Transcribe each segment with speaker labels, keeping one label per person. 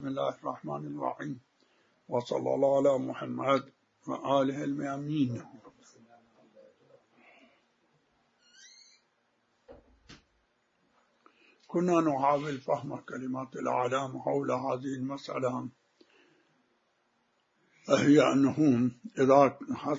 Speaker 1: بسم الله الرحمن الرحيم وصلى الله على محمد وآله الميامين. كنا نحاول فهم كلمات الأعلام حول هذه المسألة، هي أنه إذا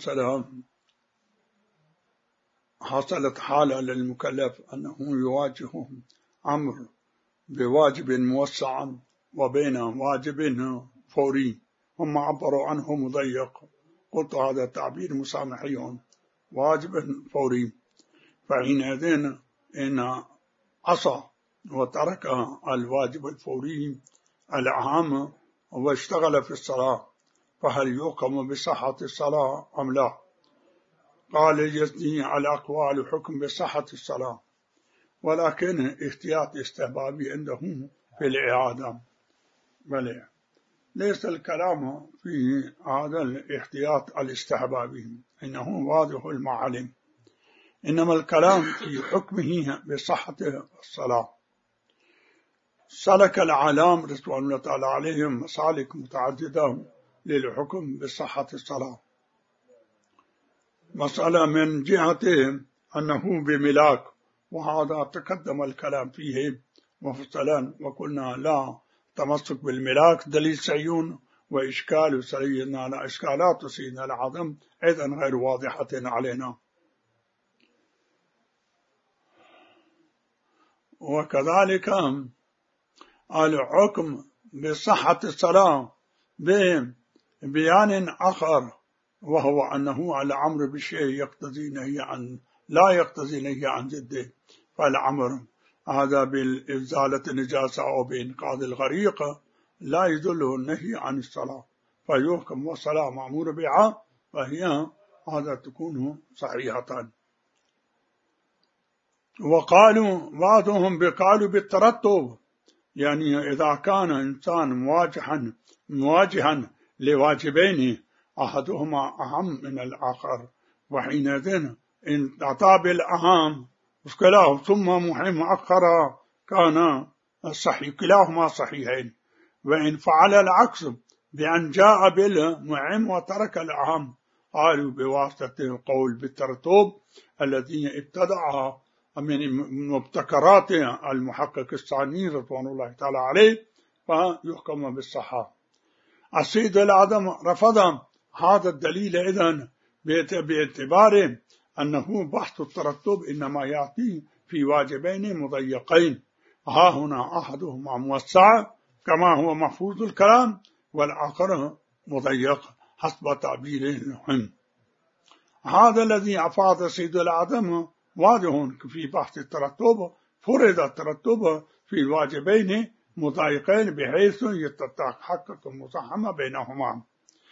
Speaker 1: حصلت حالة للمكلف أنه يواجه أمر بواجب موسع وبين واجب فوري، هم عبروا عنه مضيق، قلت هذا تعبير مسامحي، واجب فوري، فحينئذ إن عصى وترك الواجب الفوري الأهم واشتغل في الصلاة فهل يحكم بصحة الصلاة أم لا؟ قال يزني على أقوال حكم بصحة الصلاة، ولكن احتياط استحبابي عندهم في الإعادة، بل ليس الكلام في هذا الاحتياط الاستحبابي، إنه واضح المعالم، إنما الكلام في حكمه بصحة الصلاة. سلك العلام رضوان الله تعالى عليهم مسالك متعددة للحكم بصحة الصلاة. مسألة من جهة أنه بملاك، وهذا تقدم الكلام فيه مفصلا، وقلنا لا تمسك بالملاك دليل سيون، وإشكال سيدنا على إشكالات سيدنا العظم أيضا غير واضحة علينا. وكذلك الحكم بصحة الصلاة ببيان آخر، وهو أنه الأمر بشيء يقتضي نهي عن لا يقتضي نهي عن ضده، فالأمر هذا بإزالة النجاسة أو بإنقاذ الغريق لا يدله النهي عن الصلاة، فيحكم والصلاة مأمور بها، فهي هذا تكون صحيحة. وقالوا بعضهم بقالوا بالترتب، يعني إذا كان إنسان مواجها لواجبين أحدهما أهم من الآخر، وحينئذ إن أتى بالأهم مشكلة ثم مهم أخر كان الصحيح كلاهما صحيحين، وإن فعل العكس بأن جاء بالمهم وترك الأهم قالوا بواسطة القول بالترتب الذي ابتدعها من مبتكرات المحقق الثاني رضوان الله تعالى عليه، فيحكم بالصحة. السيد العظم رفض هذا الدليل إذن باعتبار أنه بحث الترتب إنما يأتي في واجبين مضيقين، ها هنا أحدهما موسع كما هو محفوظ الكلام، والآخر مضيق حسب تعبير المهم. هذا الذي أفاد السيد العظم واضح في بحث الترتب، فرض الترتب في الواجبين مضايقين بحيث يتحقق المزاحمة بينهما.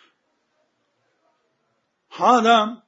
Speaker 1: هذا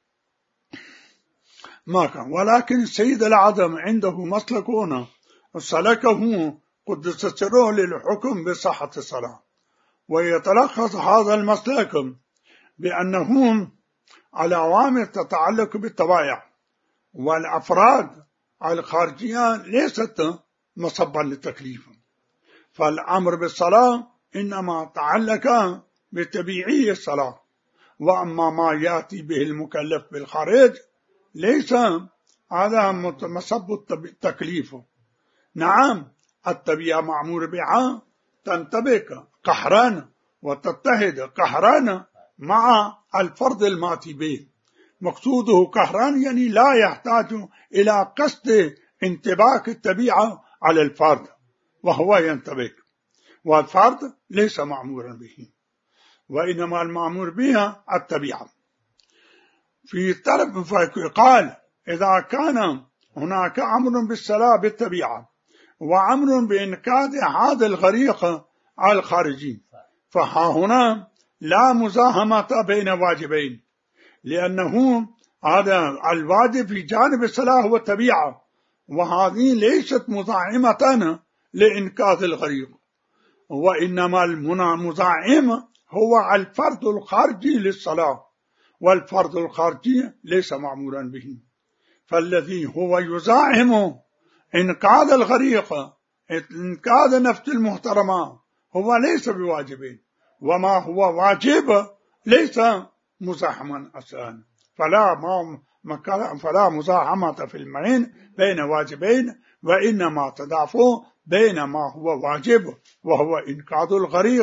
Speaker 1: ما كان، ولكن السيد العظم عنده مسلك هنا سلكه قدس سره للحكم بصحة الصلاة، ويتلخص هذا المسلك بأنه العوامل تتعلق بالطبائع، والأفراد الخارجية ليست مصبا للتكليف، فالأمر بالصلاة إنما تعلق بتبيعي الصلاة، وأما ما يأتي به المكلف بالخارج ليس هذا مصب التكليف. نعم التبيع معمور بها تنطبق قهرا وتتحد قهرا مع الفرض الماتي به، مقصوده قهران يعني لا يحتاج إلى قصد انطباق التبيعة على الفرد، وهو ينطبق، والفرد ليس معمورا به، وإنما المعمور بها التبيعة. في طرف قال إذا كان هناك أمر بالصلاة بالتبيعة وأمر بإنقاذ هذا الغريق الخارجي، فها هنا لا مزاحمة بين واجبين، لأنه هذا الواجب في جانب الصلاة هو التبيعة، وهذه ليست مزاحمة لإنقاذ الغريق، وإنما المزاحم هو الفرد الخارجي للصلاة، والفرد الخارجي ليس معمورا به، فالذي هو يزاحم إنقاذ الغريق إنقاذ نفس المحترمة هو ليس بواجب، وما هو واجب ليس مزاحما أصلا، فلا مزاحمة في المعين بين واجبين، وإنما تضافوا بين ما هو واجب وهو إنقاذ الغريق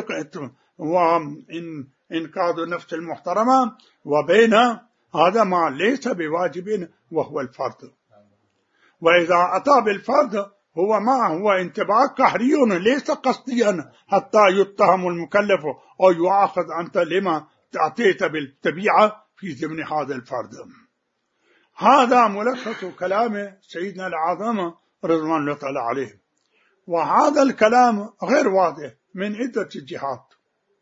Speaker 1: وإنقاذ النفس المحترمة، وبين هذا ما ليس بواجب وهو الفرض. وإذا أتى بالفرض هو ما هو انتباه قهري ليس قصديا حتى يتهم المكلف أو يؤاخذ أنت لما أتيت بالطبيعة في ضمن هذا الفرض. هذا ملخص كلام سيدنا العظيم رضوان الله تعالى عليه. وهذا الكلام غير واضح من عدة جهات،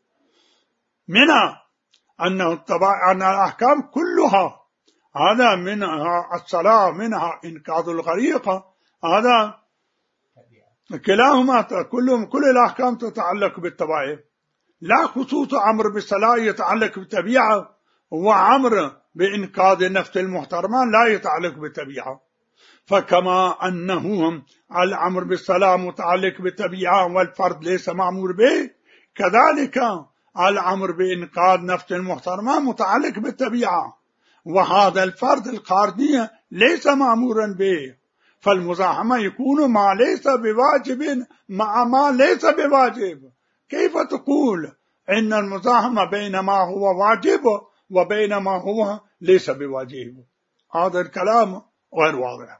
Speaker 1: منها أن الأحكام كلها، هذا منها الصلاة، منها إنقاذ الغريق، هذا كلاهما كل الأحكام تتعلق بالطبيعة، لا خصوص أمر بالصلاة يتعلق بالطبيعة، وأمر بإنقاذ النفس المحترمة لا يتعلق بالطبيعة. فكما أنه الأمر بالصلاة متعلق بالطبيعة والفرد ليس مأمور به، كذلك الأمر بإنقاذ نفس المحترمة متعلق بالطبيعة، وهذا الفرد القاردي ليس مأمورا به. فالمزاحمة يكون ما ليس بواجب مع ما ليس بواجب. كيف تقول إن المزاحمة بين ما هو واجب وبين ما هو ليس بواجب؟ هذا الكلام غير واضح.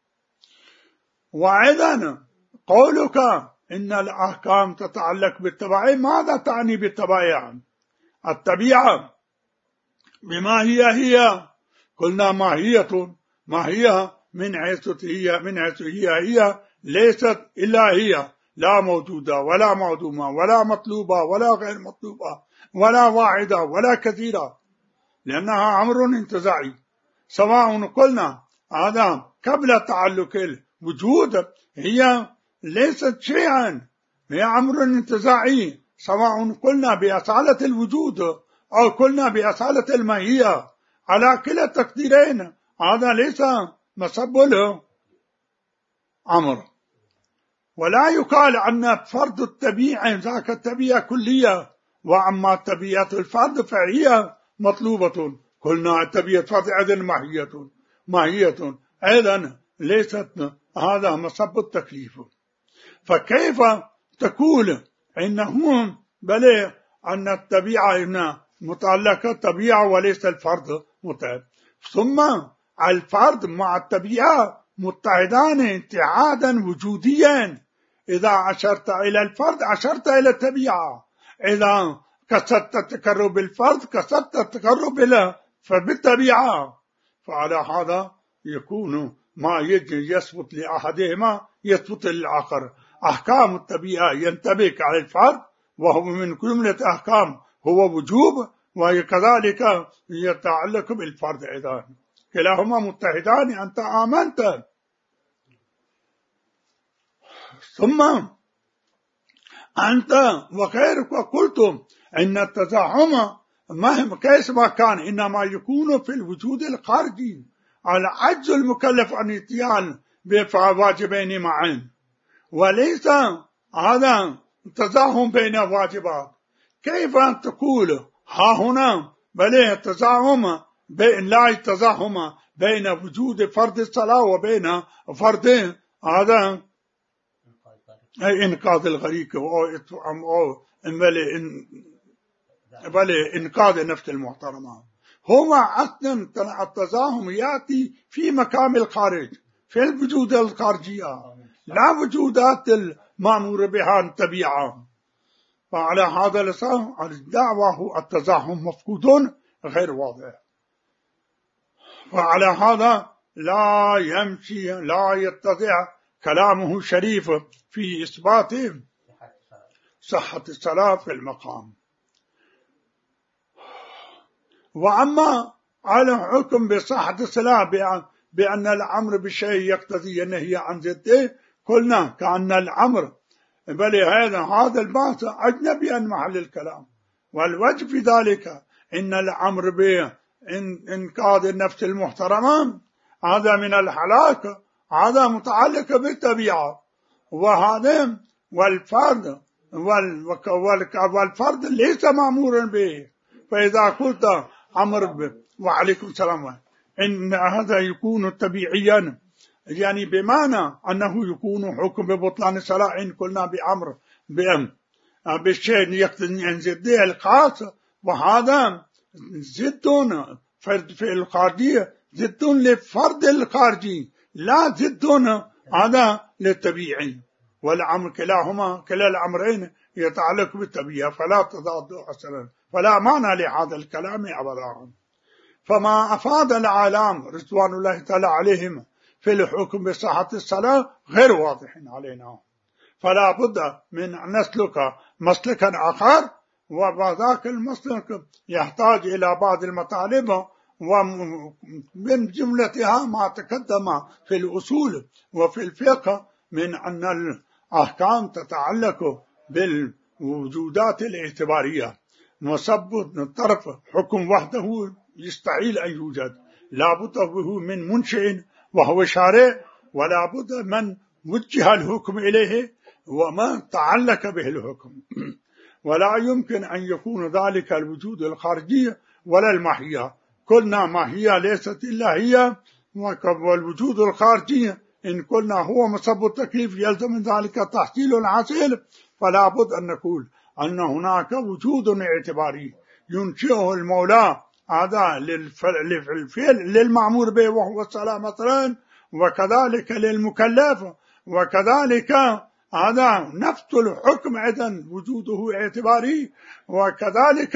Speaker 1: وأيضا قولك إن الأحكام تتعلق بالطبيعة، ماذا تعني بالطبيعة؟ الطبيعة بما هي قلنا ماهية من حيث هي ليست إلا هي، لا موجودة ولا معدومة ولا مطلوبة ولا غير مطلوبة ولا واحدة ولا كثيرة، لأنها أمر انتزاعي. سواء قلنا هذا قبل تعلق الوجود هي ليست شيئا، هي أمر انتزاعي، سواء قلنا بأصالة الوجود أو قلنا بأصالة الماهية، على كلا التقديرين هذا ليس مسبب له أمر. ولا يقال أن فرد الطبيعة ذاك الطبيعة كلية، وأما طبيعة الفرد فهي مطلوبة. قلنا الطبيعة فرد أيضا ماهية أيضا ليست هذا مسبب التكليف. فكيف تقول إنهم بل أن الطبيعة متعلقة الطبيعة وليس الفرد متعلق، ثم الفرد مع الطبيعة متحدان اتحادا وجوديا. إذا أشرت إلى الفرد أشرت إلى الطبيعة، إذا كسرت التقرب بالفرد كسرت التقرب بالطبيعة. فعلى هذا يكون ما يجي يثبت لأحدهما يثبت للآخر. أحكام الطبيعة ينطبق على الفرد وهو من جملة أحكام هو وجوب، وكذلك يتعلق بالفرد أيضا، كلاهما متحدان. أنت آمنت ثم أنت وغيرك قلتم إن التزاحم مهما كيف ما كان إنما يكون في الوجود الخارجي، على عجز المكلف عن الاتيان بواجبين معا، وليس هذا تزاحم بين واجبات. كيف أن تقول ها هنا بل التزاحم لا يتزاحم بين وجود فرد الصلاة وبين فرد هذا إنقاذ الغريق أو بل إنقاذ النفس المحترمة. هو أصلا التزاحم يأتي في مقام الخارج، في الوجود الخارجية، لا وجودات المأمور بها الطبيعة. فعلى هذا الدعوة التزاحم مفقود غير واضح. وعلى هذا لا يمشي لا يتضع كلامه شريف في إثبات صحة الصلاة في المقام. وأما على حكم بصحة الصلاة بأن الأمر بشيء يقتضي النهي عن ضده، قلنا كأن الأمر بل هذا البحث أجنبي عن محل الكلام. والوجه في ذلك إن الأمر بإنقاذ النفس المحترمة هذا من الحلاك، هذا متعلق بالطبيعة، وهذا والفرد والفرد ليس مأمورا به. فإذا قلت وعليكم السلام، إن هذا يكون طبيعيا، يعني بمعنى أنه يكون حكم ببطلان الصلاة إن قلنا بأمر بالشيء يقتضي أن ضده الخاص، وهذا ضد فرد في الخارجية، ضد لفرد الخارجي، لا ضد هذا للطبيعي. والأمر كلا الأمرين يتعلق بالطبيعة، فلا تضاد أصلا، فلا معنى لهذا الكلام أبدا. فما أفاد العالم رضوان الله تعالى عليهم في الحكم بصحة الصلاة غير واضح علينا، فلا بد من أن نسلك مسلكا آخر، وذاك المسلك يحتاج إلى بعض المطالب، ومن جملتها ما تقدم في الأصول وفي الفقه من أن الأحكام تتعلق بالوجودات الاعتبارية، مثبت الطرف حكم وحده يستحيل أن يوجد، لا بد به من منشئ وهو شارع، ولا بد من وجه الحكم إليه وما تعلق به الحكم، ولا يمكن أن يكون ذلك الوجود الخارجي ولا الماهية. قلنا ماهية ليست إلا هي، والوجود الخارجي إن قلنا هو مسبب التكليف يلزم من ذلك تحصيل الحاصل، فلا بد أن نقول أن هناك وجود اعتباري ينشئه المولى هذا للفعل للمأمور به وهو الصلاة مثلا، وكذلك للمكلف، وكذلك هذا نفس الحكم أيضا وجوده اعتباري، وكذلك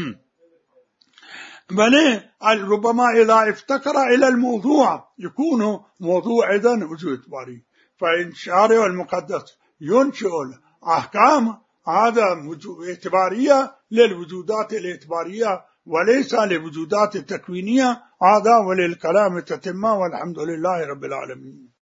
Speaker 1: بل ربما إذا افتقر إلى الموضوع يكون موضوع أيضا وجود اعتباري. فإن الشارع المقدس ينشئ الأحكام هذا اعتبارية للوجودات الاعتبارية وليس للوجودات التكوينية، هذا وللكلام تتمة، والحمد لله رب العالمين.